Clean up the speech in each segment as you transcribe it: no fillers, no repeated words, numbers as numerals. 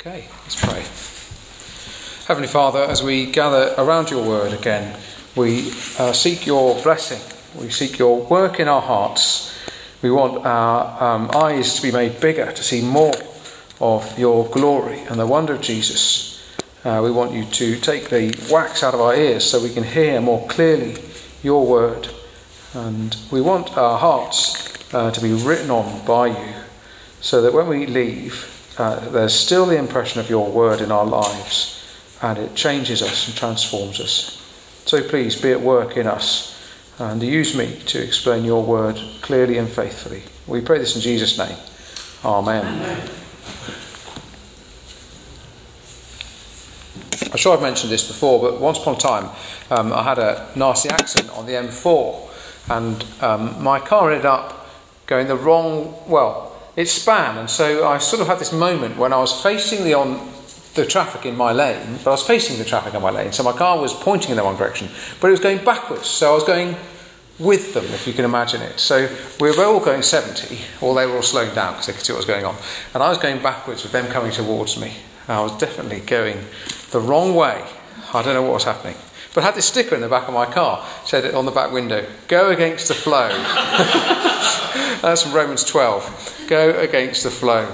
Okay, let's pray. Heavenly Father, as we gather around your word again, we seek your blessing. We seek your work in our hearts. We want our eyes to be made bigger, to see more of your glory and the wonder of Jesus. We want you to take the wax out of our ears so we can hear more clearly your word. And we want our hearts to be written on by you, so that when we leave, there's still the impression of your word in our lives, and it changes us and transforms us. So please be at work in us and use me to explain your word clearly and faithfully. We pray this in Jesus' name. Amen. I'm sure I've mentioned this before, but once upon a time I had a nasty accident on the M4, and my car ended up going the wrong, it span, and so I sort of had this moment when I was facing the traffic in my lane, but I was facing the traffic in my lane, so my car was pointing in the wrong direction, but it was going backwards, so I was going with them, if you can imagine it. So we were all going 70, or they were all slowing down because they could see what was going on, and I was going backwards with them coming towards me. I was definitely going the wrong way. I don't know what was happening, but I had this sticker in the back of my car, said it on the back window, "Go against the flow." That's from Romans 12. Go against the flow.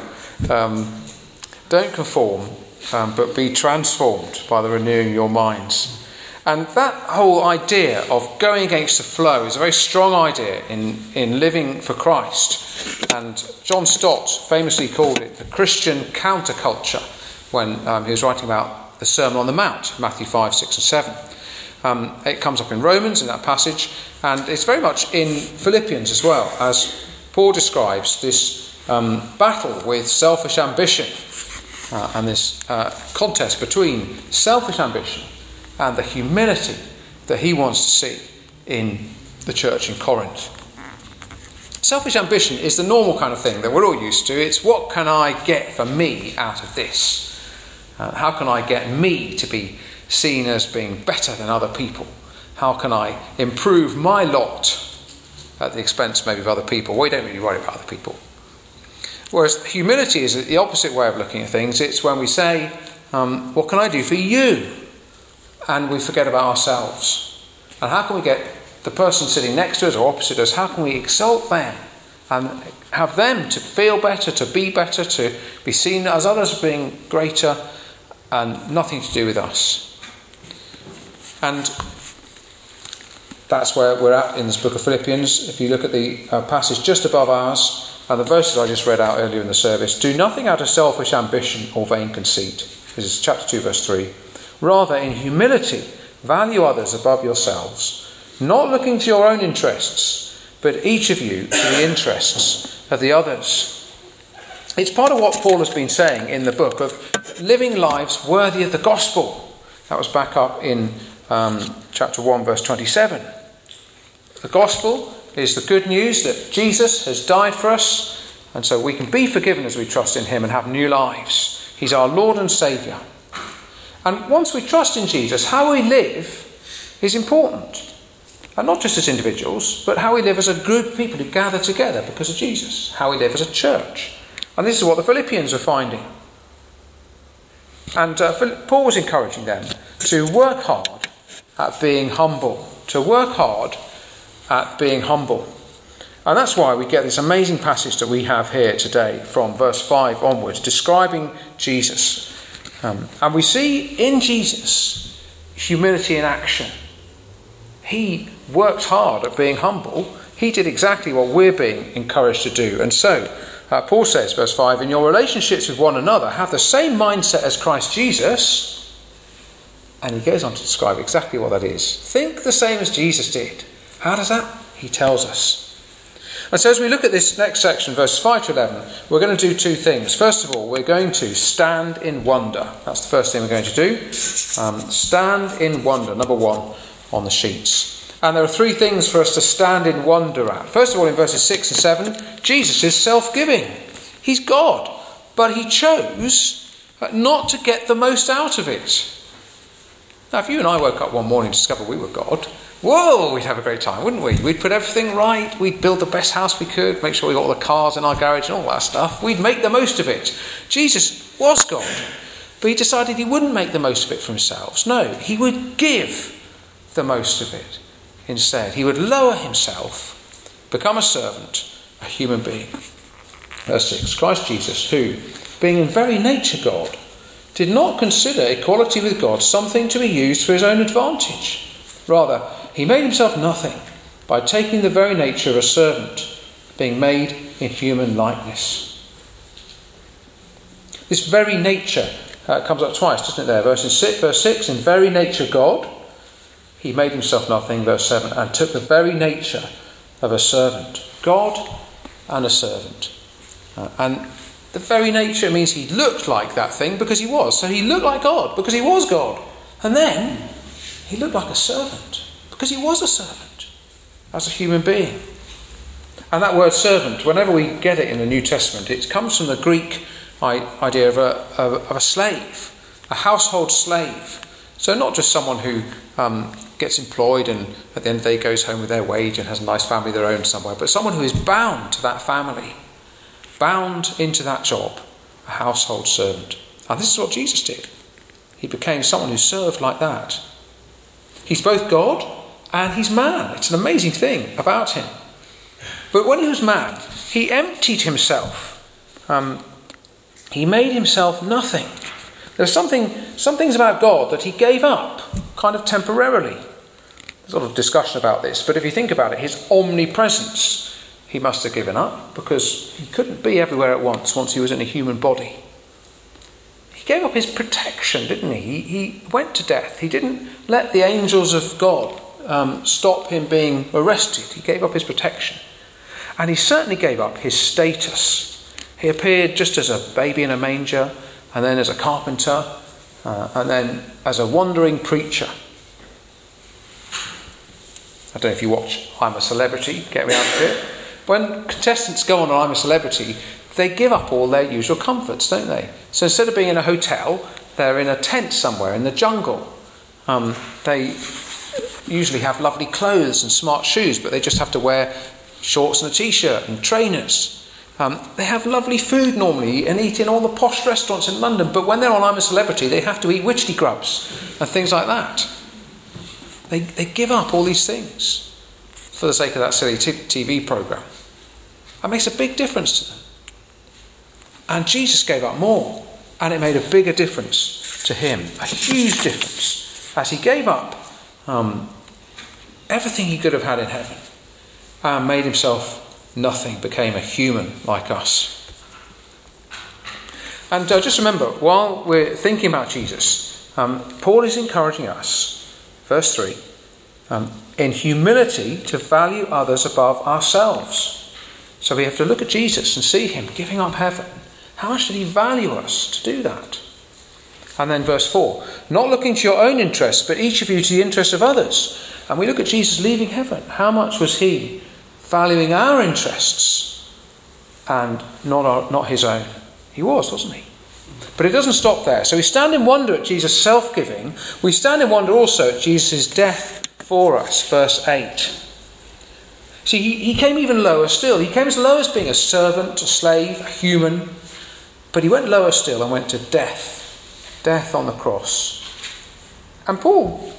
Don't conform, but be transformed by the renewing of your minds. And that whole idea of going against the flow is a very strong idea in living for Christ. And John Stott famously called it the Christian counterculture when he was writing about the Sermon on the Mount, Matthew 5, 6 and 7. It comes up in Romans in that passage, and it's very much in Philippians as well, as Paul describes this battle with selfish ambition and this contest between selfish ambition and the humility that he wants to see in the church in Corinth. Selfish ambition is the normal kind of thing that we're all used to. It's what can I get for me out of this? How can I get me to be seen as being better than other people? How can I improve my lot at the expense maybe of other people? We don't really worry about other people. Whereas humility is the opposite way of looking at things. It's when we say, what can I do for you? And we forget about ourselves. And how can we get the person sitting next to us or opposite us, how can we exalt them and have them to feel better, to be better, to be seen as others being greater, and nothing to do with us? And that's where we're at in this book of Philippians. If you look at the passage just above ours, and the verses I just read out earlier in the service, do nothing out of selfish ambition or vain conceit. This is chapter 2, verse 3. Rather, in humility, value others above yourselves, not looking to your own interests, but each of you to the interests of the others. It's part of what Paul has been saying in the book of living lives worthy of the gospel. That was back up in chapter 1, verse 27. The gospel is the good news that Jesus has died for us, and so we can be forgiven as we trust in him and have new lives. He's our Lord and Saviour. And once we trust in Jesus, how we live is important. And not just as individuals, but how we live as a group of people who gather together because of Jesus. How we live as a church. And this is what the Philippians are finding. And Paul was encouraging them to work hard at being humble. To work hard at being humble. And that's why we get this amazing passage that we have here today from verse 5 onwards, describing Jesus. And we see in Jesus humility in action. He worked hard at being humble. He did exactly what we're being encouraged to do. And so, Paul says, verse 5, in your relationships with one another, have the same mindset as Christ Jesus. And he goes on to describe exactly what that is. Think the same as Jesus did. How does that? He tells us. And so as we look at this next section, verses 5 to 11, we're going to do two things. First of all, we're going to stand in wonder. That's the first thing we're going to do. Stand in wonder, number 1 on the sheets. And there are three things for us to stand in wonder at. First of all, in verses 6 and 7, Jesus is self-giving. He's God, but he chose not to get the most out of it. Now, if you and I woke up one morning and discovered we were God, whoa, we'd have a great time, wouldn't we? We'd put everything right. We'd build the best house we could, make sure we got all the cars in our garage and all that stuff. We'd make the most of it. Jesus was God, but he decided he wouldn't make the most of it for himself. No, he would give the most of it instead. He would lower himself, become a servant, a human being. Verse 6, Christ Jesus, who, being in very nature God, did not consider equality with God something to be used for his own advantage. Rather, he made himself nothing by taking the very nature of a servant, being made in human likeness. This very nature comes up twice, doesn't it there? Verse 6, in very nature God, he made himself nothing, verse 7, and took the very nature of a servant. God and a servant. And the very nature means he looked like that thing because he was. So he looked like God because he was God. And then he looked like a servant because he was a servant as a human being. And that word servant, whenever we get it in the New Testament, it comes from the Greek idea of a slave, a household slave. So not just someone who gets employed and at the end of the day goes home with their wage and has a nice family of their own somewhere, but someone who is bound to that family, bound into that job, a household servant. And this is what Jesus did. He became someone who served like that. He's both God and he's man. It's an amazing thing about him. But when he was man, he emptied himself. He made himself nothing. There's some things about God that he gave up, kind of temporarily. There's a lot of discussion about this, but if you think about it, his omnipresence, he must have given up because he couldn't be everywhere at once he was in a human body. He gave up his protection, didn't he? He went to death. He didn't let the angels of God stop him being arrested. He gave up his protection. And he certainly gave up his status. He appeared just as a baby in a manger, and then as a carpenter, and then as a wandering preacher. I don't know if you watch I'm a Celebrity, get me out of it. When contestants go on I'm a Celebrity, they give up all their usual comforts, don't they? So instead of being in a hotel, they're in a tent somewhere in the jungle. They usually have lovely clothes and smart shoes, but they just have to wear shorts and a t-shirt and trainers. They have lovely food normally and eat in all the posh restaurants in London, but when they're on I'm a Celebrity, they have to eat witchetty grubs and things like that. They give up all these things for the sake of that silly TV programme. That makes a big difference to them. And Jesus gave up more, and it made a bigger difference to him, a huge difference, as he gave up everything he could have had in heaven and made himself nothing, became a human like us. And just remember, while we're thinking about Jesus, Paul is encouraging us, verse 3, in humility to value others above ourselves. So we have to look at Jesus and see him giving up heaven. How much did he value us to do that? And then verse 4, not looking to your own interests, but each of you to the interests of others. And we look at Jesus leaving heaven. How much was he valuing our interests and not his own? He was, wasn't he? But it doesn't stop there. So we stand in wonder at Jesus' self-giving. We stand in wonder also at Jesus' death for us. Verse 8. See, he came even lower still. He came as low as being a servant, a slave, a human. But he went lower still and went to death. Death on the cross. And Paul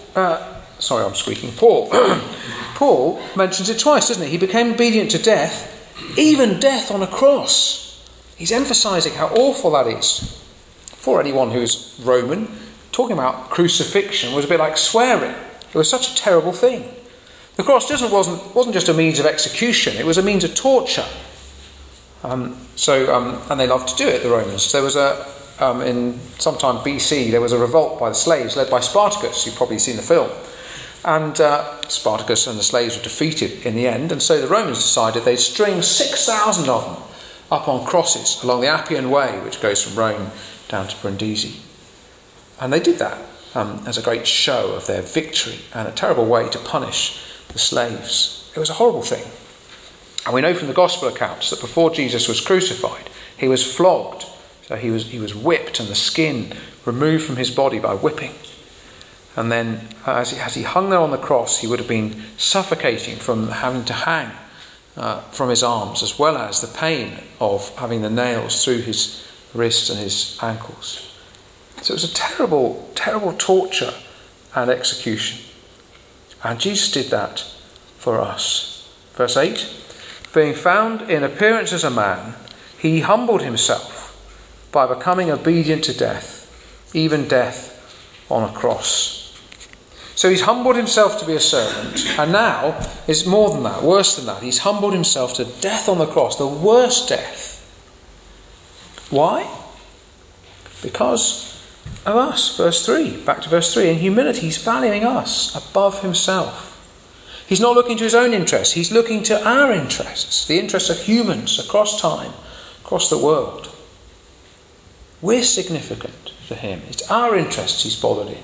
mentions it twice, doesn't he? He became obedient to death, even death on a cross. He's emphasising how awful that is. For anyone who's Roman, talking about crucifixion was a bit like swearing. It was such a terrible thing. The cross wasn't just a means of execution, it was a means of torture. And they loved to do it, the Romans. There was in sometime BC, there was a revolt by the slaves led by Spartacus. You've probably seen the film. And Spartacus and the slaves were defeated in the end. And so the Romans decided they'd string 6,000 of them up on crosses along the Appian Way, which goes from Rome down to Brindisi. And they did that as a great show of their victory and a terrible way to punish the slaves. It was a horrible thing. And we know from the gospel accounts that before Jesus was crucified, he was flogged. So he was whipped and the skin removed from his body by whipping. And then as he hung there on the cross, he would have been suffocating from having to hang from his arms, as well as the pain of having the nails through his wrists and his ankles. So it was a terrible, terrible torture and execution. And Jesus did that for us. Verse 8, being found in appearance as a man, he humbled himself by becoming obedient to death, even death on a cross. So he's humbled himself to be a servant, and now it's more than that, worse than that. He's humbled himself to death on the cross, the worst death. Why? Because of us. Verse 3, back to verse 3. In humility, he's valuing us above himself. He's not looking to his own interests. He's looking to our interests, the interests of humans across time, across the world. We're significant to him. It's our interests he's bothered in.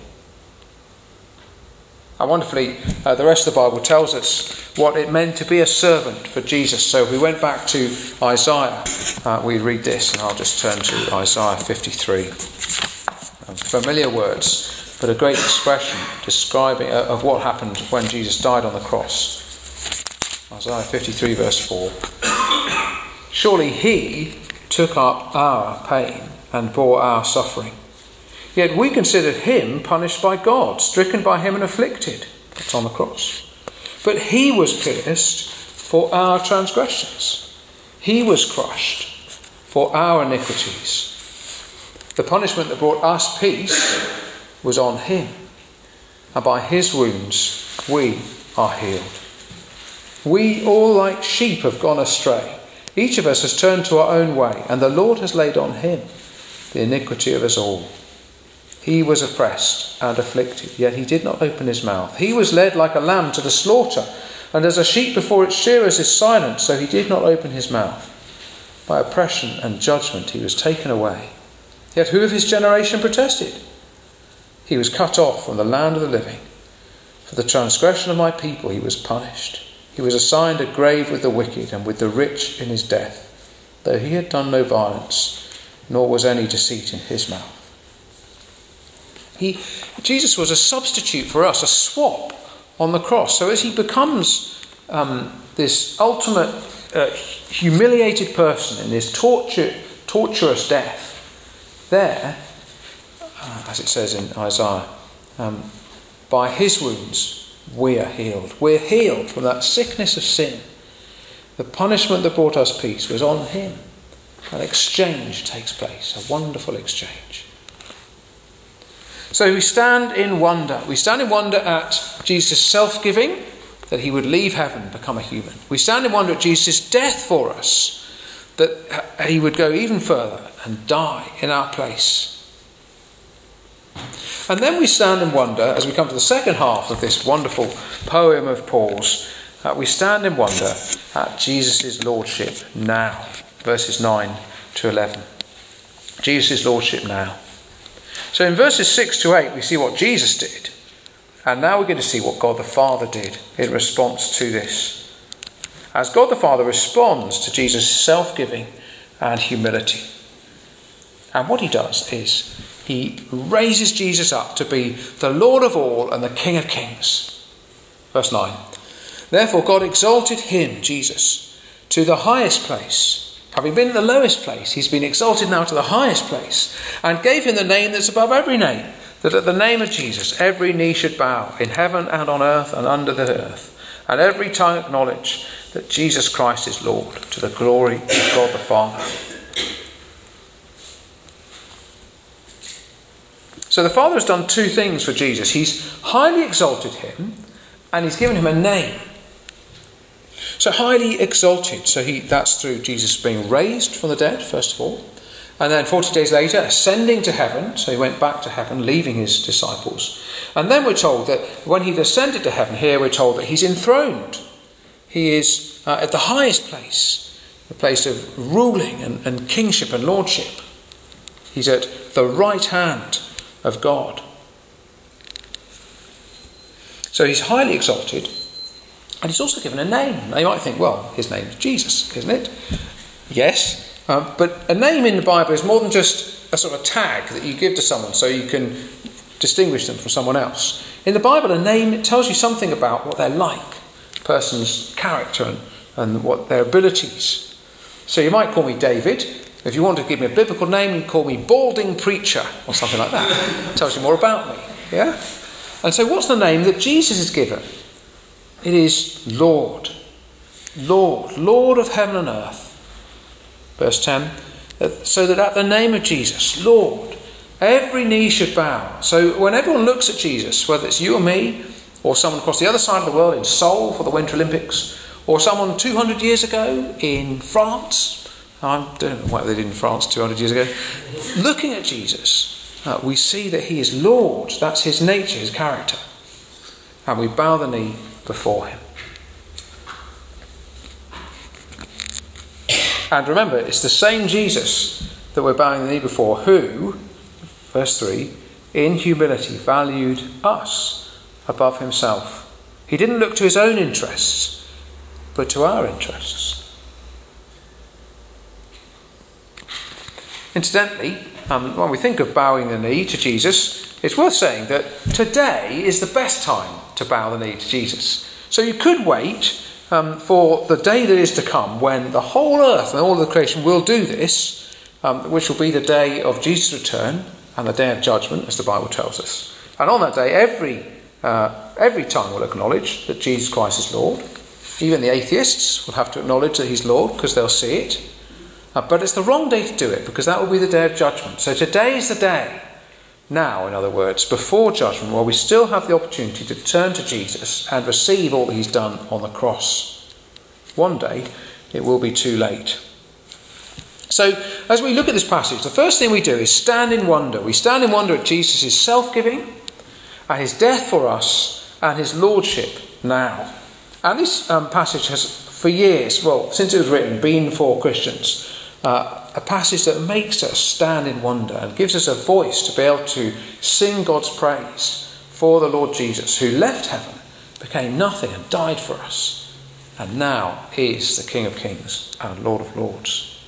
And wonderfully, the rest of the Bible tells us what it meant to be a servant for Jesus. So if we went back to Isaiah, we read this, and I'll just turn to Isaiah 53. Familiar words, but a great expression describing of what happened when Jesus died on the cross. Isaiah 53 verse 4. Surely he took up our pain and bore our suffering. Yet we considered him punished by God, stricken by him and afflicted. That's on the cross. But he was pierced for our transgressions. He was crushed for our iniquities. The punishment that brought us peace was on him. And by his wounds we are healed. We all like sheep have gone astray. Each of us has turned to our own way, and the Lord has laid on him the iniquity of us all. He was oppressed and afflicted, yet he did not open his mouth. He was led like a lamb to the slaughter, and as a sheep before its shearers is silent, so he did not open his mouth. By oppression and judgment he was taken away. Yet who of his generation protested? He was cut off from the land of the living. For the transgression of my people he was punished. He was assigned a grave with the wicked and with the rich in his death, though he had done no violence, nor was any deceit in his mouth. Jesus was a substitute for us, a swap on the cross. So as he becomes this ultimate humiliated person in this torturous death, there, as it says in Isaiah, by his wounds we are healed. We're healed from that sickness of sin. The punishment that brought us peace was on him. An exchange takes place, a wonderful exchange. So we stand in wonder. We stand in wonder at Jesus' self-giving, that he would leave heaven and become a human. We stand in wonder at Jesus' death for us, that he would go even further and die in our place. And then we stand in wonder, as we come to the second half of this wonderful poem of Paul's, we stand in wonder at Jesus' lordship now. Verses 9 to 11. Jesus' lordship now. So in verses 6 to 8 we see what Jesus did. And now we're going to see what God the Father did in response to this. As God the Father responds to Jesus' self-giving and humility. And what he does is he raises Jesus up to be the Lord of all and the King of kings. Verse 9. Therefore God exalted him, Jesus, to the highest place. Having been in the lowest place, he's been exalted now to the highest place, and gave him the name that's above every name, that at the name of Jesus every knee should bow, in heaven and on earth and under the earth, and every tongue acknowledge that Jesus Christ is Lord, to the glory of God the Father. So the Father has done two things for Jesus. He's highly exalted him, and he's given him a name. So highly exalted. So that's through Jesus being raised from the dead, first of all. And then 40 days later, ascending to heaven. So he went back to heaven, leaving his disciples. And then we're told that when he'd ascended to heaven, here we're told that he's enthroned. He is at the highest place, the place of ruling and kingship and lordship. He's at the right hand of God. So he's highly exalted. And he's also given a name. Now you might think, well, his name's Jesus, isn't it? Yes. But a name in the Bible is more than just a sort of tag that you give to someone so you can distinguish them from someone else. In the Bible, a name, it tells you something about what they're like, a person's character and what their abilities. So you might call me David. If you want to give me a biblical name, you call me Balding Preacher or something like that. It tells you more about me. Yeah? And so what's the name that Jesus is given? It is Lord. Lord. Lord of heaven and earth. Verse 10. So that at the name of Jesus, Lord, every knee should bow. So when everyone looks at Jesus, whether it's you or me, or someone across the other side of the world in Seoul for the Winter Olympics, or someone 200 years ago in France, I don't know what they did in France 200 years ago, looking at Jesus, we see that he is Lord. That's his nature, his character. And we bow the knee before him. And remember, it's the same Jesus that we're bowing the knee before who, verse 3, in humility valued us above himself. He didn't look to his own interests, but to our interests. Incidentally, when we think of bowing the knee to Jesus, it's worth saying that today is the best time to bow the knee to Jesus. So you could wait for the day that is to come when the whole earth and all of the creation will do this, which will be the day of Jesus' return and the day of judgment, as the Bible tells us. And on that day, every tongue will acknowledge that Jesus Christ is Lord. Even the atheists will have to acknowledge that he's Lord because they'll see it. But it's the wrong day to do it because that will be the day of judgment. So today is the day, now in other words, before judgment, where we still have the opportunity to turn to Jesus and receive all that he's done on the cross. One day it will be too late. So as we look at this passage, the first thing we do is stand in wonder. We stand in wonder at Jesus' self-giving, at his death for us, and his lordship now. And this passage has for years, well, since it was written, been for Christians. A passage that makes us stand in wonder and gives us a voice to be able to sing God's praise for the Lord Jesus, who left heaven, became nothing and died for us, and now is the King of Kings and Lord of Lords.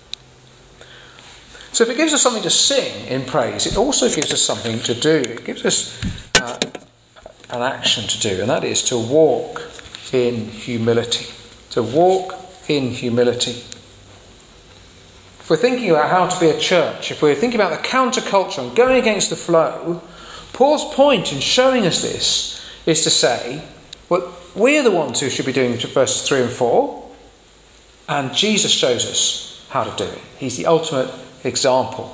So if it gives us something to sing in praise, it also gives us something to do. It gives us an action to do, and that is to walk in humility. To walk in humility. If we're thinking about how to be a church, if we're thinking about the counterculture and going against the flow, Paul's point in showing us this is to say, well, we're the ones who should be doing verses 3 and 4, and Jesus shows us how to do it. He's the ultimate example.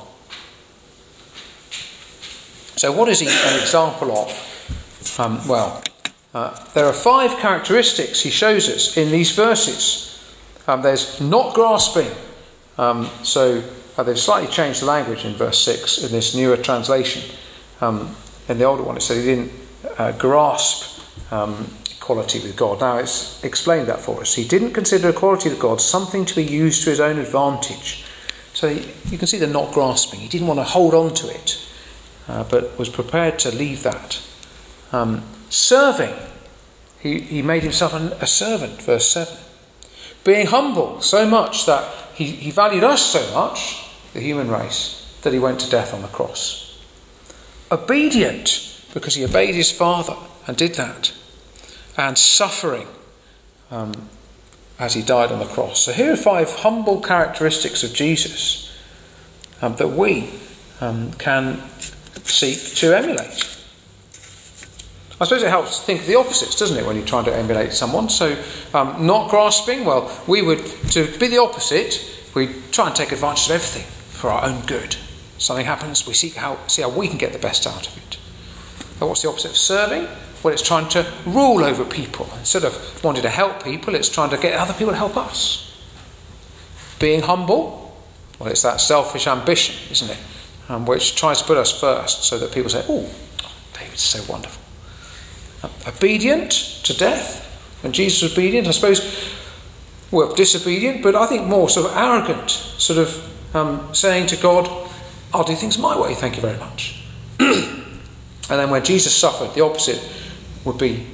So what is he an example of? There are 5 characteristics he shows us in these verses. There's not grasping. So they've slightly changed the language in verse 6 in this newer translation. In the older one it said he didn't grasp equality with God. Now it's explained that for us. He didn't consider equality with God something to be used to his own advantage. So you can see the not grasping. He didn't want to hold on to it, but was prepared to leave that. Serving. He made himself a servant, verse 7. Being humble so much that he valued us so much, the human race, that he went to death on the cross. Obedient, because he obeyed his Father and did that. And suffering, as he died on the cross. So here are 5 humble characteristics of Jesus that we can seek to emulate. I suppose it helps to think of the opposites, doesn't it, when you're trying to emulate someone? So, not grasping, well, to be the opposite, we try and take advantage of everything for our own good. Something happens, we see how we can get the best out of it. But what's the opposite of serving? Well, it's trying to rule over people. Instead of wanting to help people, it's trying to get other people to help us. Being humble, well, it's that selfish ambition, isn't it? Which tries to put us first so that people say, oh, David's so wonderful. Obedient to death. When Jesus was obedient, I suppose, well, disobedient, but I think more sort of arrogant, sort of saying to God, I'll do things my way, thank you very much. And then when Jesus suffered, the opposite would be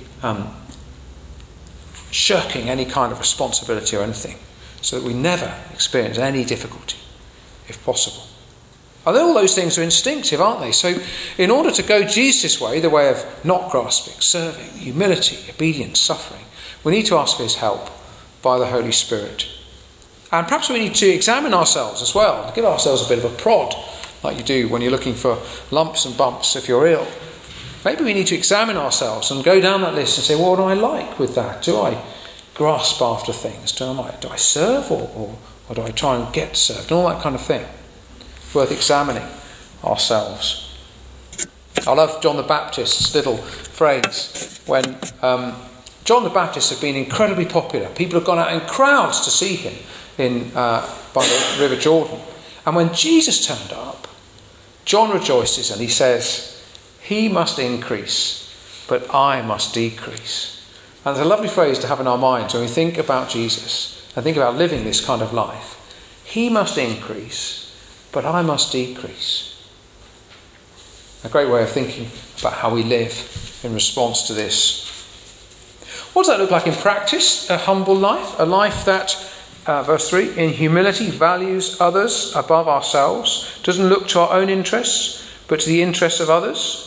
shirking any kind of responsibility or anything, so that we never experience any difficulty, if possible. And all those things are instinctive, aren't they? So in order to go Jesus' way, the way of not grasping, serving, humility, obedience, suffering, we need to ask for his help by the Holy Spirit. And perhaps we need to examine ourselves as well, give ourselves a bit of a prod, like you do when you're looking for lumps and bumps if you're ill. Maybe we need to examine ourselves and go down that list and say, what do I like with that? Do I grasp after things? Do I serve or do I try and get served? And all that kind of thing. It's worth examining ourselves. I love John the Baptist's little phrase when John the Baptist had been incredibly popular. People have gone out in crowds to see him by the River Jordan. And when Jesus turned up, John rejoices and he says, he must increase, but I must decrease. And it's a lovely phrase to have in our minds when we think about Jesus and think about living this kind of life. He must increase, but I must decrease. A great way of thinking about how we live in response to this. What does that look like in practice? A humble life, a life that, verse 3, in humility values others above ourselves, doesn't look to our own interests, but to the interests of others.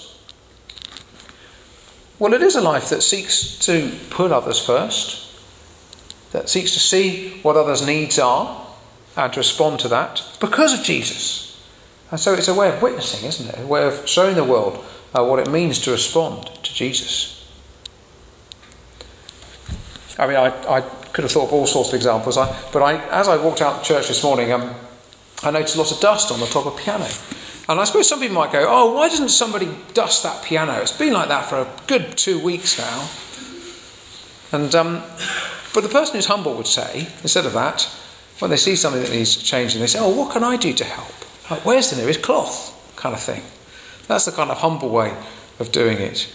Well, it is a life that seeks to put others first, that seeks to see what others' needs are and to respond to that because of Jesus. And so it's a way of witnessing, isn't it? A way of showing the world what it means to respond to Jesus. I mean, I could have thought of all sorts of examples, but as I walked out of church this morning, I noticed lots of dust on the top of the piano. And I suppose some people might go, oh, why doesn't somebody dust that piano? It's been like that for a good 2 weeks now. And but the person who's humble would say, instead of that, when they see something that needs changing, they say, oh, what can I do to help? Like, where's the nearest cloth? Kind of thing. That's the kind of humble way of doing it.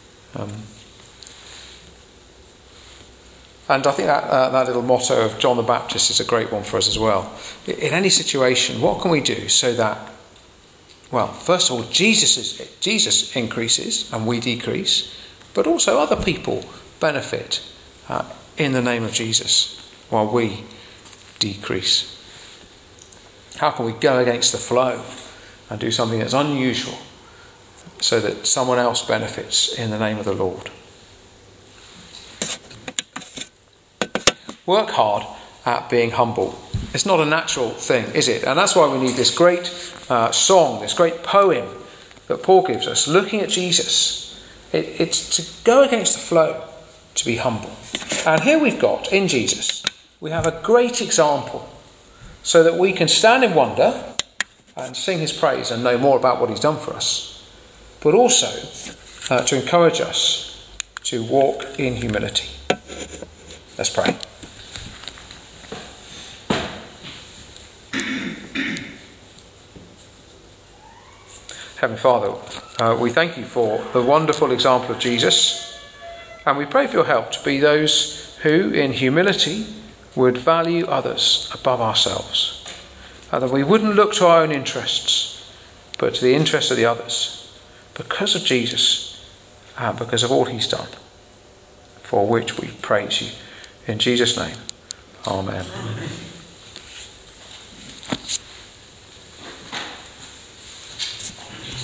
And I think that little motto of John the Baptist is a great one for us as well. In any situation, what can we do so that, well, first of all, Jesus increases and we decrease, but also other people benefit in the name of Jesus while we decrease? How can we go against the flow and do something that's unusual so that someone else benefits in the name of the Lord? Work hard at being humble. It's not a natural thing, is it? And that's why we need this great song, this great poem that Paul gives us, looking at Jesus. It's to go against the flow, to be humble. And here we've got, in Jesus, we have a great example so that we can stand in wonder and sing his praise and know more about what he's done for us, but also to encourage us to walk in humility. Let's pray. Heavenly Father, we thank you for the wonderful example of Jesus, and we pray for your help to be those who, in humility, would value others above ourselves, and that we wouldn't look to our own interests, but to the interests of the others, because of Jesus and because of all he's done, for which we praise you. In Jesus' name, amen.